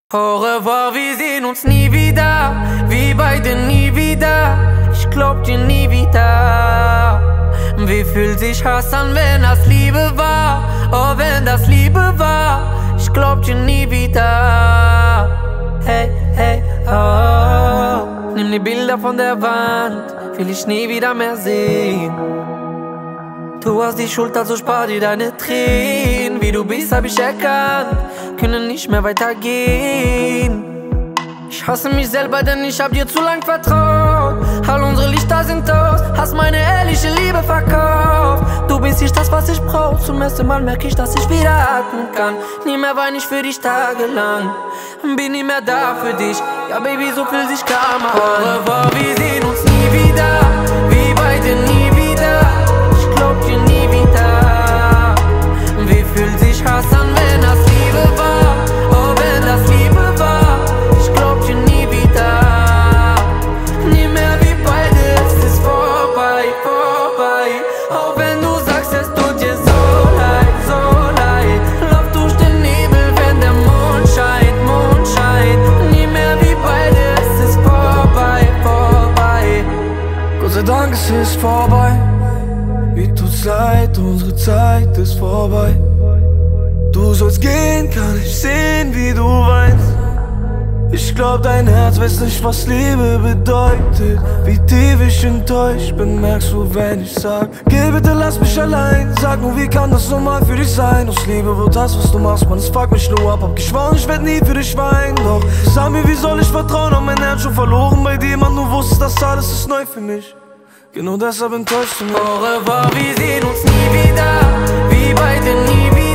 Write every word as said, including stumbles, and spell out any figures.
Au revoir, wir sehen uns nie wieder, wir beide nie wieder. Ich glaub dir nie wieder. Wie fühlt sich Hass an, wenn das Liebe war? Oh, wenn das Liebe war, ich glaub dir nie wieder. Hey, hey, oh. Nimm die Bilder von der Wand, will ich nie wieder mehr sehen. Du hast die Schuld, also spar dir deine Tränen. Wie du bist, hab ich erkannt, können nicht mehr weitergehen. Ich hasse mich selber, denn ich hab dir zu lang vertraut. All unsere Lichter sind aus, hast meine ehrliche Liebe verkauft. Du bist nicht das, was ich brauch. Zum ersten Mal merk ich, dass ich wieder atmen kann. Nie mehr wein ich für dich tagelang, bin nie mehr da für dich. Ja, Baby, so fühlt sich Karma an. Au revoir, wir sehen uns nie wieder, wir beide nie wieder. Ich glaub dir nie wieder. Wie fühlt sich Hass an, wenn das Liebe war? Oh, wenn das Liebe war, ich glaub dir nie wieder. Nie mehr wie beide, es ist vorbei, vorbei. Auch wenn du sagst, es tut dir so leid, so leid. Lauf durch den Nebel, wenn der Mond scheint, Mond scheint. Nie mehr wie beide, es ist vorbei, vorbei. Gott sei Dank, es ist vorbei. Mir tut's leid, unsere Zeit ist vorbei. Du sollst gehen, kann ich sehen, wie du weinst. Ich glaub, dein Herz weiß nicht, was Liebe bedeutet. Wie tief ich enttäuscht bin, merkst du, wenn ich sag: Geh bitte, lass mich allein. Sag nur, wie kann das normal für dich sein? Aus Liebe wird das, was du machst, man, es fuckt mich nur ab. Hab geschworen, ich werd nie für dich weinen. Doch sag mir, wie soll ich vertrauen? Hab mein Herz schon verloren bei dir, man, du wusstest, das alles ist neu für mich. Genau deshalb enttäuscht du mich. Au revoir, wir sehen uns nie wieder, wir beide nie wieder.